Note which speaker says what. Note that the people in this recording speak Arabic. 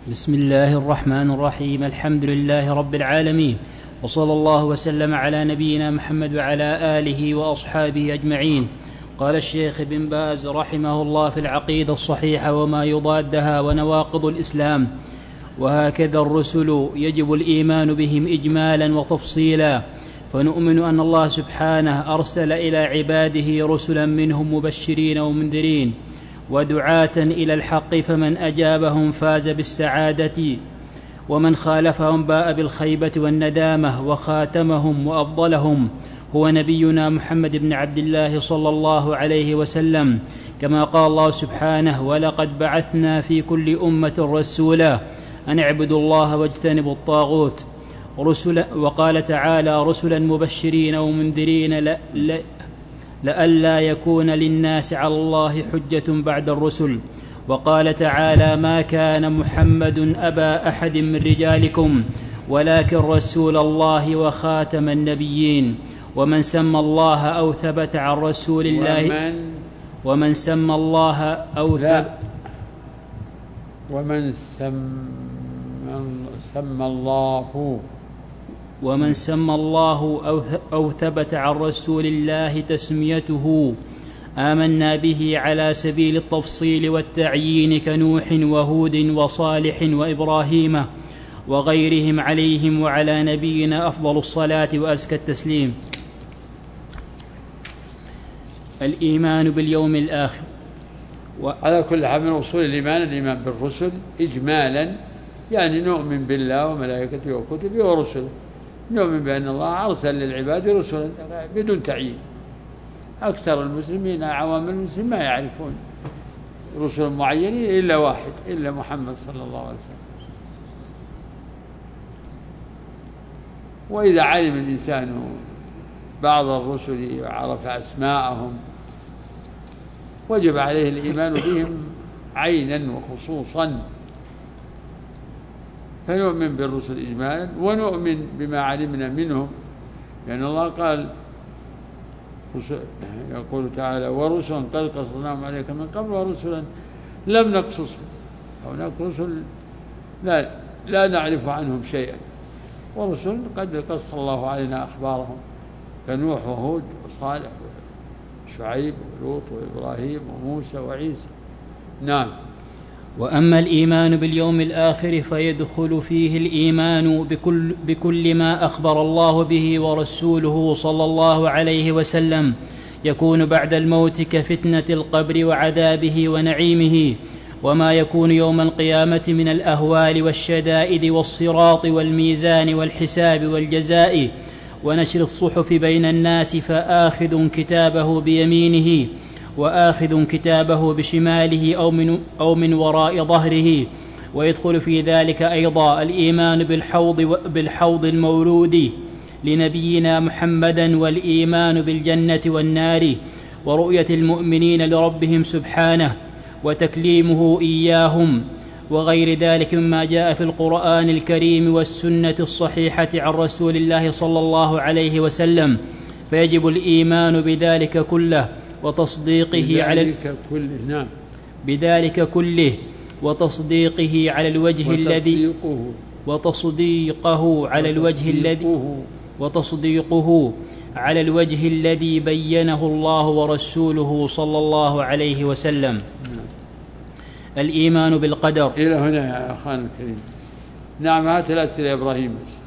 Speaker 1: بسم الله الرحمن الرحيم. الحمد لله رب العالمين، وصلى الله وسلم على نبينا محمد وعلى آله وأصحابه أجمعين. قال الشيخ بن باز رحمه الله في العقيدة الصحيحة وما يضادها ونواقض الإسلام: وهكذا الرسل يجب الإيمان بهم إجمالا وتفصيلا، فنؤمن أن الله سبحانه أرسل إلى عباده رسلا منهم مبشرين ومنذرين ودعاة إلى الحق، فمن أجابهم فاز بالسعادة، ومن خالفهم باء بالخيبة والندامة. وخاتمهم وأفضلهم هو نبينا محمد بن عبد الله صلى الله عليه وسلم، كما قال الله سبحانه: ولقد بعثنا في كل أمة رسولا أن اعبدوا الله واجتنبوا الطاغوت. وقال تعالى: رسلا مبشرين ومنذرين لئلا يكون للناس على الله حجة بعد الرسل. وقال تعالى: ما كان محمد أبا أحد من رجالكم ولكن رسول الله وخاتم النبيين. ومن سمى الله أو ثبت عن رسول الله ومن سمى الله أو ثبت
Speaker 2: ومن
Speaker 1: سمى الله أو ثبت عن رسول الله تسميته آمنا به على سبيل التفصيل والتعيين، كنوح وهود وصالح وإبراهيم وغيرهم عليهم وعلى نبينا أفضل الصلاة وأزكى التسليم. الإيمان باليوم الآخر.
Speaker 2: على كل حال من أصول الإيمان بالرسل إجمالا، يعني نؤمن بالله وملائكته وكتبه ورسله، نؤمن بأن الله أرسل للعباد رسلا بدون تعيين. أكثر المسلمين عوام المسلمين ما يعرفون رسل معينين إلا واحد، إلا محمد صلى الله عليه وسلم. وإذا علم الإنسان بعض الرسل وعرف أسماءهم وجب عليه الإيمان بهم عينا وخصوصا، فنؤمن بالرسل إجمالا ونؤمن بما علمنا منهم، لأن الله قال يقول تعالى: ورسلا قد قصصناهم عليك من قبل ورسلا لم نقصصهم. هناك رسل لا نعرف عنهم شيئا، ورسل قد قص الله علينا أخبارهم، كنوح وهود وصالح وشعيب ولوط وإبراهيم وموسى وعيسى. نعم.
Speaker 1: وأما الإيمان باليوم الآخر فيدخل فيه الإيمان بكل ما أخبر الله به ورسوله صلى الله عليه وسلم، يكون بعد الموت كفتنة القبر وعذابه ونعيمه، وما يكون يوم القيامة من الأهوال والشدائد والصراط والميزان والحساب والجزاء ونشر الصحف بين الناس، فآخذ كتابه بيمينه وآخذ كتابه بشماله أو من وراء ظهره. ويدخل في ذلك أيضا الإيمان بالحوض المولود لنبينا محمدا، والإيمان بالجنة والنار، ورؤية المؤمنين لربهم سبحانه، وتكليمه إياهم، وغير ذلك مما جاء في القرآن الكريم والسنة الصحيحة عن رسول الله صلى الله عليه وسلم. فيجب الإيمان بذلك كله وتصديقه وتصديقه على الوجه الذي بينه الله ورسوله صلى الله عليه وسلم. الإيمان بالقدر.
Speaker 2: إلى هنا يا أخوان الكريم. نعم، هات الأسئلة يا إبراهيم.